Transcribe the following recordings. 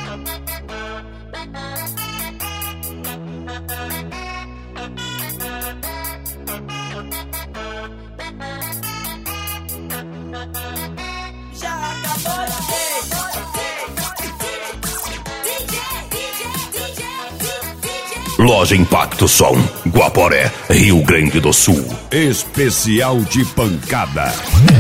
Loja Impacto Som, Guaporé, Rio Grande do Sul. Especial de pancada.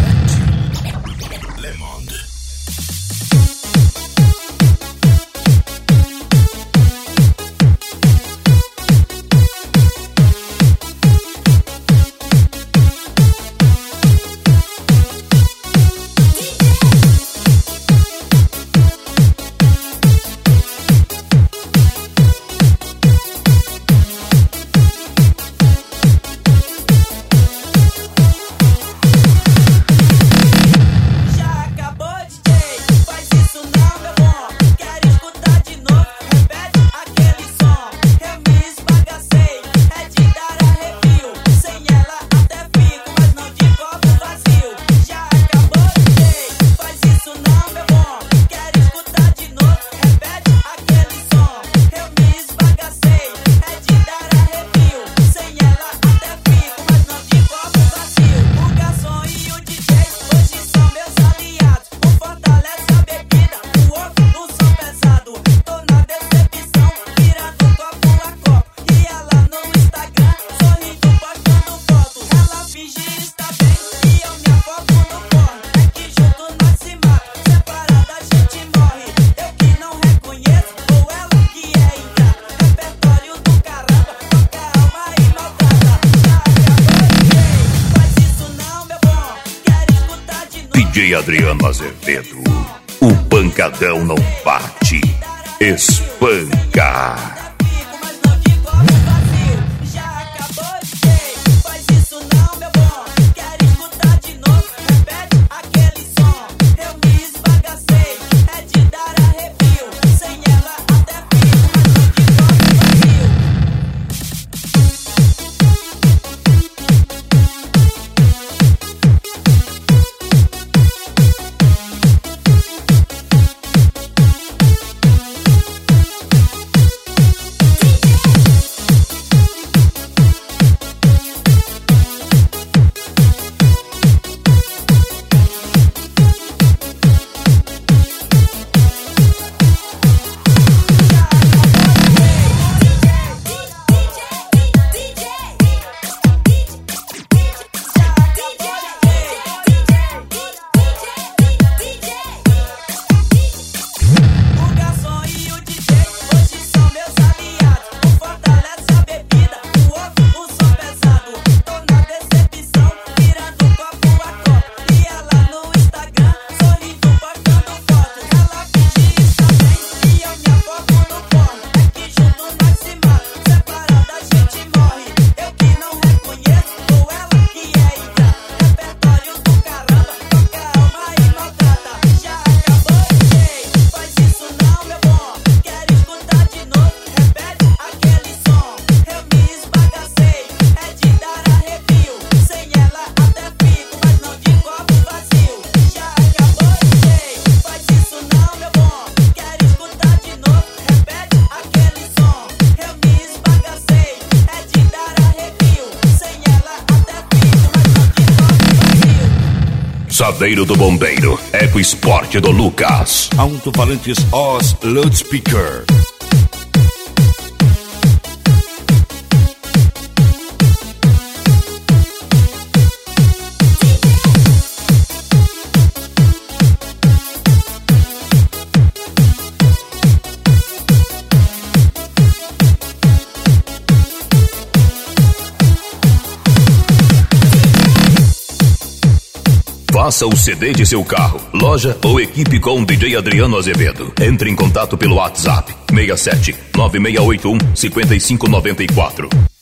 DJ Adriano Azevedo, o pancadão não bate, espanca. Sadeiro do Bombeiro, Eco Esporte do Lucas. Alto-falantes Oz Loudspeaker. Faça o CD de seu carro, loja ou equipe com o DJ Adriano Azevedo. Entre em contato pelo WhatsApp 67 9681 5594.